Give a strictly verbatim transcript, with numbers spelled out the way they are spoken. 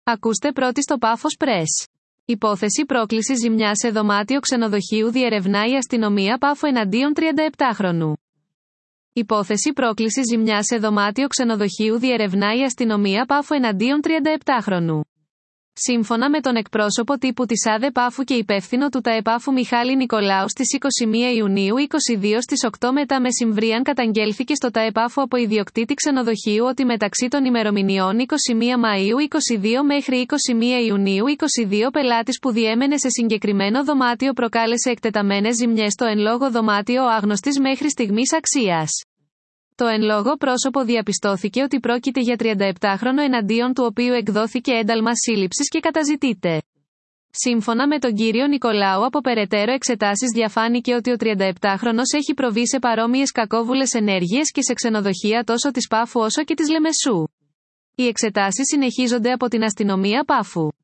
Ακούστε πρώτη στο Πάφος Press. Υπόθεση πρόκληση ζημιά σε δωμάτιο ξενοδοχείου διερευνά η αστυνομία Πάφο εναντίον τριανταεπτάχρονου. Υπόθεση πρόκληση ζημιά σε δωμάτιο ξενοδοχείου διερευνά η αστυνομία Πάφο εναντίον τριανταεπτάχρονου. Σύμφωνα με τον εκπρόσωπο τύπου της ΑΔΕ Πάφου και υπεύθυνο του ΤΑΕ Πάφου Μιχάλη Νικολάου στις είκοσι μία Ιουνίου είκοσι δύο στις οκτώ μετά μεσημβρίαν καταγγέλθηκε στο ΤΑΕ Πάφου από ιδιοκτήτη ξενοδοχείου ότι μεταξύ των ημερομηνιών είκοσι μία Μαΐου είκοσι δύο μέχρι είκοσι μία Ιουνίου είκοσι δύο πελάτης που διέμενε σε συγκεκριμένο δωμάτιο προκάλεσε εκτεταμένες ζημιές στο εν λόγω δωμάτιο ο άγνωστης μέχρι στιγμής αξίας. Το εν λόγω πρόσωπο διαπιστώθηκε ότι πρόκειται για τριανταεπτάχρονο εναντίον του οποίου εκδόθηκε ένταλμα σύλληψης και καταζητείται. Σύμφωνα με τον κύριο Νικολάου, από περαιτέρω εξετάσεις διαφάνηκε ότι ο τριανταεπτάχρονος έχει προβεί σε παρόμοιες κακόβουλες ενέργειες και σε ξενοδοχεία τόσο της Πάφου όσο και της Λεμεσού. Οι εξετάσεις συνεχίζονται από την αστυνομία Πάφου.